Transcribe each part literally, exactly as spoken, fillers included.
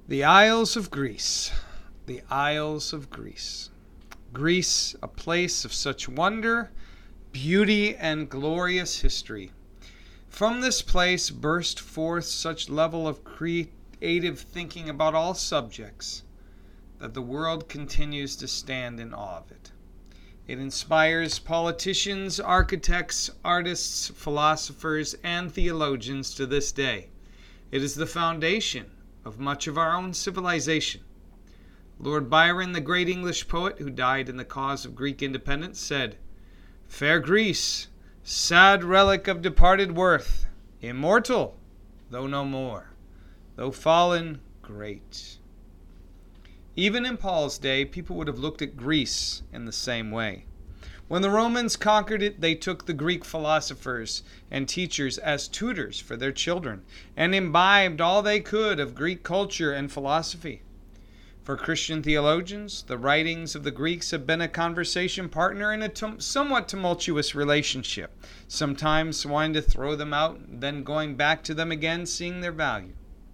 The Isles of Greece. The Isles of Greece. Greece, a place of such wonder, beauty, and glorious history. From this place burst forth such level of creative thinking about all subjects that the world continues to stand in awe of it. It inspires politicians, architects, artists, philosophers, and theologians to this day. It is the foundation of much of our own civilization. Lord Byron, the great English poet who died in the cause of Greek independence, said, "Fair Greece, sad relic of departed worth, immortal, though no more, though fallen, great." Even in Paul's day, people would have looked at Greece in the same way. When the Romans conquered it, they took the Greek philosophers and teachers as tutors for their children and imbibed all they could of Greek culture and philosophy. For Christian theologians, the writings of the Greeks have been a conversation partner in a tum- somewhat tumultuous relationship, sometimes wanting to throw them out, then going back to them again, seeing their value.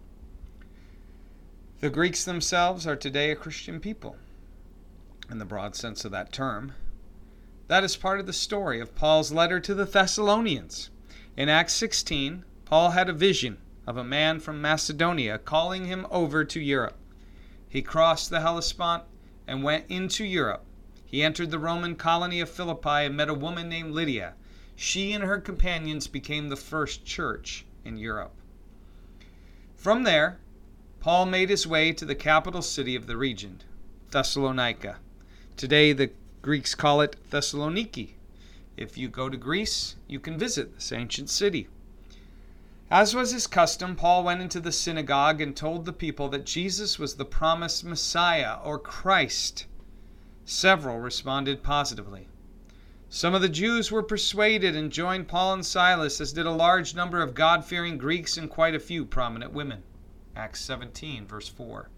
The Greeks themselves are today a Christian people, in the broad sense of that term. That is part of the story of Paul's letter to the Thessalonians. In Acts sixteen, Paul had a vision of a man from Macedonia calling him over to Europe. He crossed the Hellespont and went into Europe. He entered the Roman colony of Philippi and met a woman named Lydia. She and her companions became the first church in Europe. From there, Paul made his way to the capital city of the region, Thessalonica. Today, the Greeks call it Thessaloniki. If you go to Greece, you can visit this ancient city. As was his custom, Paul went into the synagogue and told the people that Jesus was the promised Messiah, or Christ. Several responded positively. Some of the Jews were persuaded and joined Paul and Silas, as did a large number of God-fearing Greeks and quite a few prominent women. Acts seventeen, verse four.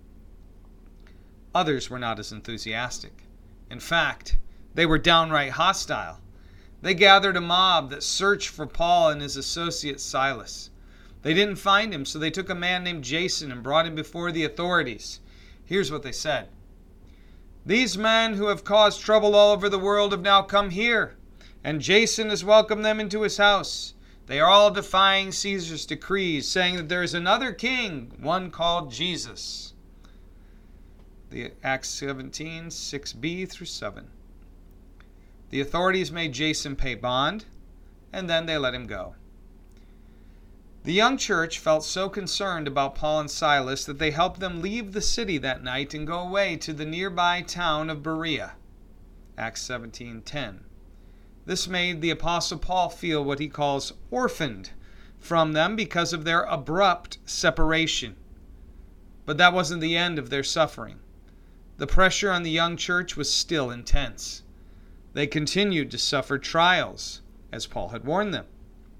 Others were not as enthusiastic. In fact, they were downright hostile. They gathered a mob that searched for Paul and his associate Silas. They didn't find him, so they took a man named Jason and brought him before the authorities. Here's what they said. "These men who have caused trouble all over the world have now come here, and Jason has welcomed them into his house. They are all defying Caesar's decrees, saying that there is another king, one called Jesus." The Acts seventeen, six b through seven. The authorities made Jason pay bond, and then they let him go. The young church felt so concerned about Paul and Silas that they helped them leave the city that night and go away to the nearby town of Berea. Acts seventeen ten. This made the Apostle Paul feel what he calls orphaned from them because of their abrupt separation. But that wasn't the end of their suffering. The pressure on the young church was still intense. They continued to suffer trials, as Paul had warned them.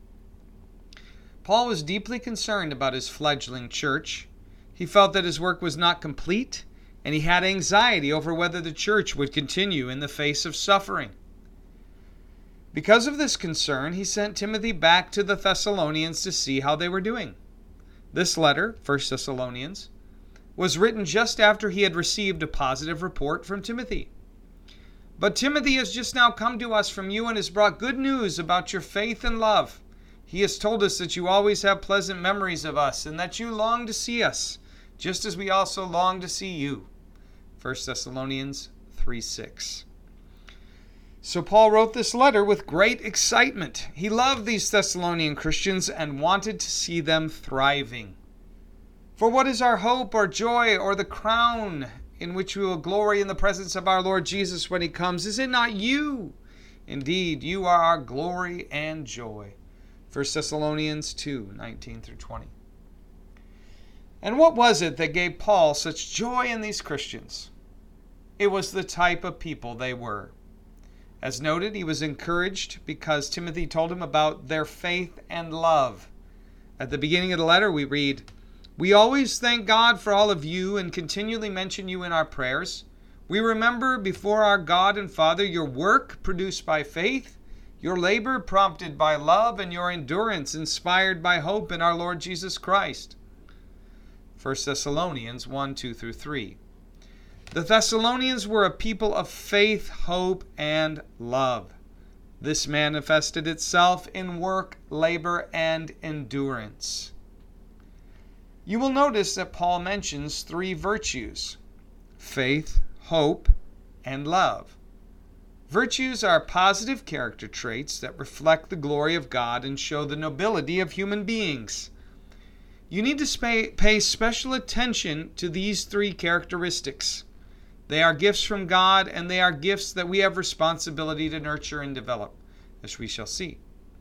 Paul was deeply concerned about his fledgling church. He felt that his work was not complete, and he had anxiety over whether the church would continue in the face of suffering. Because of this concern, he sent Timothy back to the Thessalonians to see how they were doing. This letter, First Thessalonians, was written just after he had received a positive report from Timothy. "But Timothy has just now come to us from you and has brought good news about your faith and love. He has told us that you always have pleasant memories of us and that you long to see us, just as we also long to see you." First Thessalonians three six. So Paul wrote this letter with great excitement. He loved these Thessalonian Christians and wanted to see them thriving. "For what is our hope or joy or the crown in which we will glory in the presence of our Lord Jesus when he comes? Is it not you? Indeed, you are our glory and joy." First Thessalonians two nineteen through twenty. And what was it that gave Paul such joy in these Christians? It was the type of people they were. As noted, he was encouraged because Timothy told him about their faith and love. At the beginning of the letter we read, "We always thank God for all of you and continually mention you in our prayers. We remember before our God and Father your work produced by faith, your labor prompted by love, and your endurance inspired by hope in our Lord Jesus Christ." First Thessalonians one, two through three. The Thessalonians were a people of faith, hope, and love. This manifested itself in work, labor, and endurance. You will notice that Paul mentions three virtues: faith, hope, and love. Virtues are positive character traits that reflect the glory of God and show the nobility of human beings. You need to pay special attention to these three characteristics. They are gifts from God, and they are gifts that we have responsibility to nurture and develop, as we shall see.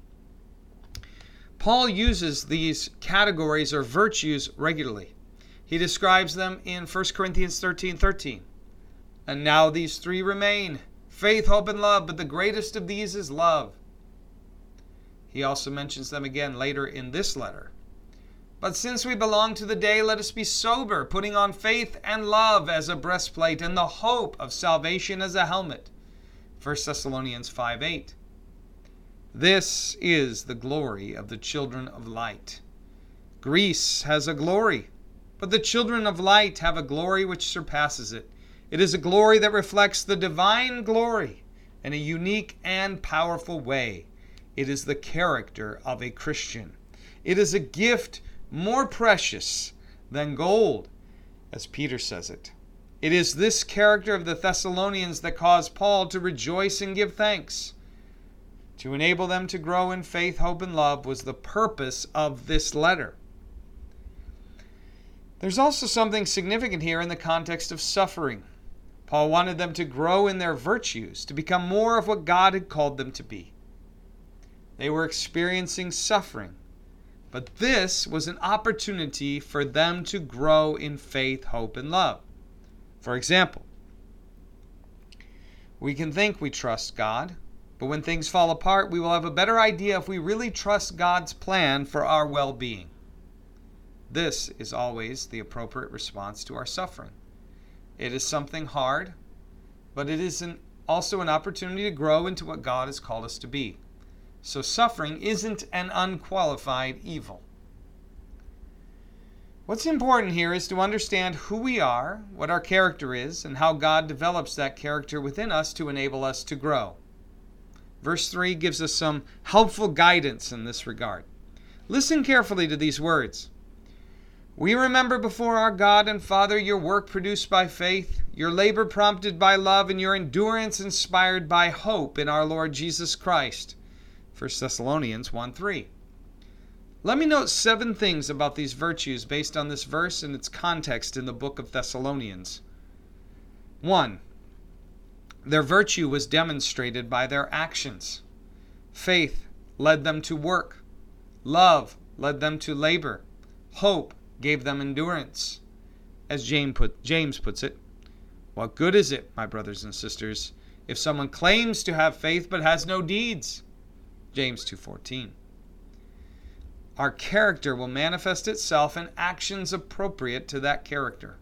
Paul uses these categories or virtues regularly. He describes them in First Corinthians thirteen thirteen. And now these three remain: faith, hope, and love, but the greatest of these is love. He also mentions them again later in this letter. But since we belong to the day, let us be sober, putting on faith and love as a breastplate, and the hope of salvation as a helmet. First Thessalonians five eight. This is the glory of the children of light. Greece has a glory, but the children of light have a glory which surpasses it. It is a glory that reflects the divine glory in a unique and powerful way. It is the character of a Christian. It is a gift more precious than gold, as Peter says it. It is this character of the Thessalonians that caused Paul to rejoice and give thanks. To enable them to grow in faith, hope, and love was the purpose of this letter. There's also something significant here in the context of suffering. Paul wanted them to grow in their virtues, to become more of what God had called them to be. They were experiencing suffering, but this was an opportunity for them to grow in faith, hope, and love. For example, we can think we trust God, but when things fall apart, we will have a better idea if we really trust God's plan for our well-being. This is always the appropriate response to our suffering. It is something hard, but it is an, also an opportunity to grow into what God has called us to be. So suffering isn't an unqualified evil. What's important here is to understand who we are, what our character is, and how God develops that character within us to enable us to grow. Verse three gives us some helpful guidance in this regard. Listen carefully to these words. We remember before our God and Father your work produced by faith, your labor prompted by love, and your endurance inspired by hope in our Lord Jesus Christ. First Thessalonians one three. Let me note seven things about these virtues based on this verse and its context in the book of Thessalonians. One, their virtue was demonstrated by their actions. Faith led them to work. Love led them to labor. Hope gave them endurance. As James, put, James puts it, what good is it, my brothers and sisters, if someone claims to have faith but has no deeds? James two fourteen. Our character will manifest itself in actions appropriate to that character.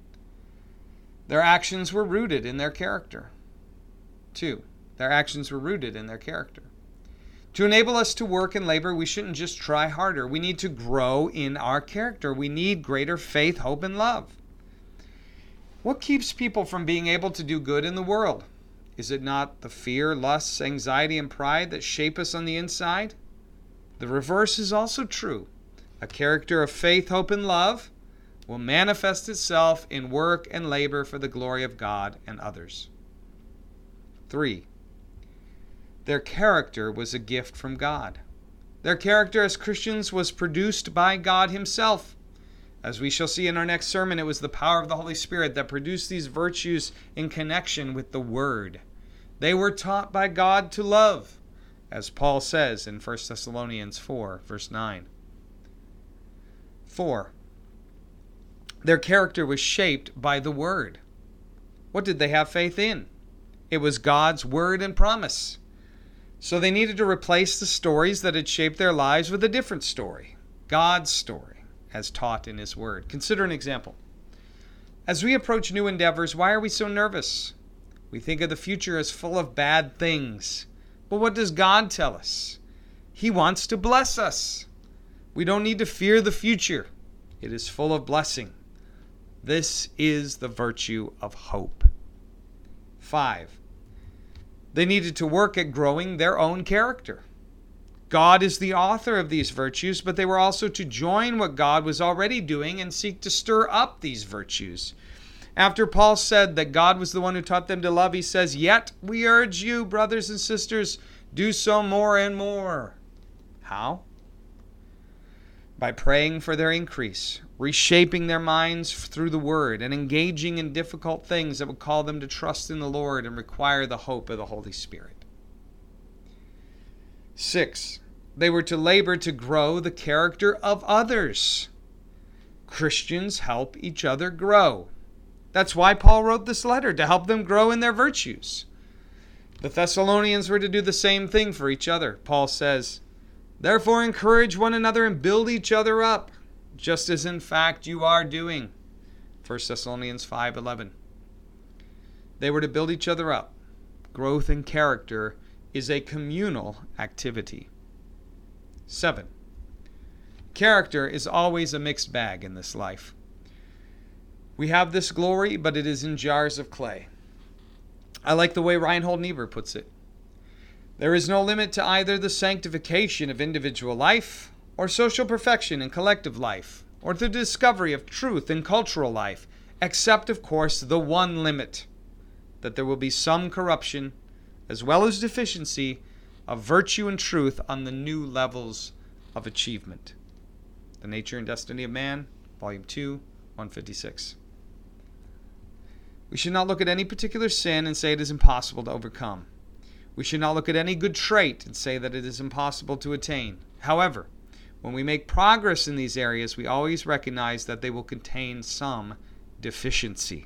Their actions were rooted in their character. Two, their actions were rooted in their character. To enable us to work and labor, we shouldn't just try harder. We need to grow in our character. We need greater faith, hope, and love. What keeps people from being able to do good in the world? Is it not the fear, lusts, anxiety, and pride that shape us on the inside? The reverse is also true. A character of faith, hope, and love will manifest itself in work and labor for the glory of God and others. Three, their character was a gift from God. Their character as Christians was produced by God Himself. As we shall see in our next sermon, it was the power of the Holy Spirit that produced these virtues in connection with the Word. They were taught by God to love, as Paul says in First Thessalonians four, verse nine. Four, their character was shaped by the Word. What did they have faith in? It was God's Word and promise. So they needed to replace the stories that had shaped their lives with a different story, God's story, as taught in His Word. Consider an example. As we approach new endeavors, why are we so nervous? We think of the future as full of bad things. But what does God tell us? He wants to bless us. We don't need to fear the future. It is full of blessing. This is the virtue of hope. Five, they needed to work at growing their own character. God is the author of these virtues, but they were also to join what God was already doing and seek to stir up these virtues. After Paul said that God was the one who taught them to love, he says, "Yet we urge you, brothers and sisters, do so more and more." How? By praying for their increase, reshaping their minds through the Word, and engaging in difficult things that would call them to trust in the Lord and require the hope of the Holy Spirit. Six, they were to labor to grow the character of others. Christians help each other grow. That's why Paul wrote this letter, to help them grow in their virtues. The Thessalonians were to do the same thing for each other. Paul says, "Therefore encourage one another and build each other up, just as in fact you are doing." First Thessalonians five eleven. They were to build each other up. Growth in character is a communal activity. Seven, character is always a mixed bag in this life. We have this glory, but it is in jars of clay. I like the way Reinhold Niebuhr puts it. There is no limit to either the sanctification of individual life or social perfection in collective life, or the discovery of truth in cultural life, except, of course, the one limit, that there will be some corruption, as well as deficiency, of virtue and truth on the new levels of achievement. The Nature and Destiny of Man, Volume two, one fifty-six. We should not look at any particular sin and say it is impossible to overcome. We should not look at any good trait and say that it is impossible to attain. However, when we make progress in these areas, we always recognize that they will contain some deficiency.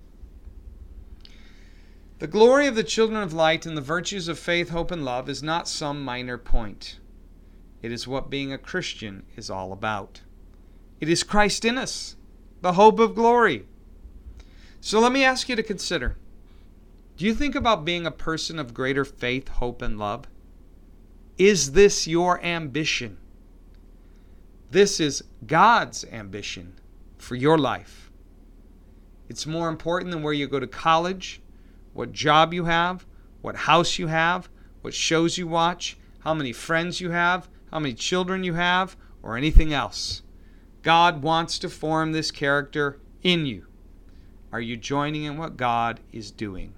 The glory of the children of light and the virtues of faith, hope, and love is not some minor point. It is what being a Christian is all about. It is Christ in us, the hope of glory. So let me ask you to consider, do you think about being a person of greater faith, hope, and love? Is this your ambition? This is God's ambition for your life. It's more important than where you go to college, what job you have, what house you have, what shows you watch, how many friends you have, how many children you have, or anything else. God wants to form this character in you. Are you joining in what God is doing?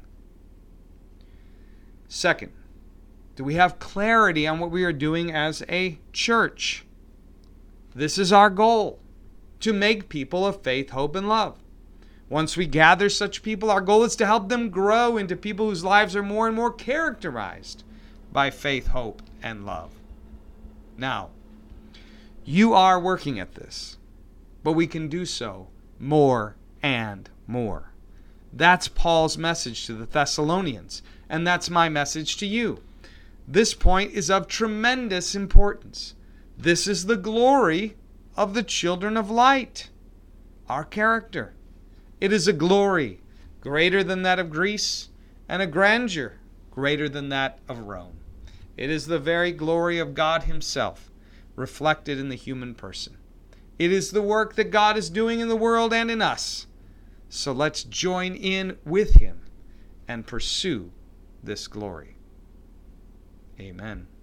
Second, do we have clarity on what we are doing as a church? This is our goal, to make people of faith, hope, and love. Once we gather such people, our goal is to help them grow into people whose lives are more and more characterized by faith, hope, and love. Now, you are working at this, but we can do so more and more. That's Paul's message to the Thessalonians, and that's my message to you. This point is of tremendous importance. This is the glory of the children of light, our character. It is a glory greater than that of Greece and a grandeur greater than that of Rome. It is the very glory of God Himself reflected in the human person. It is the work that God is doing in the world and in us. So let's join in with Him and pursue this glory. Amen.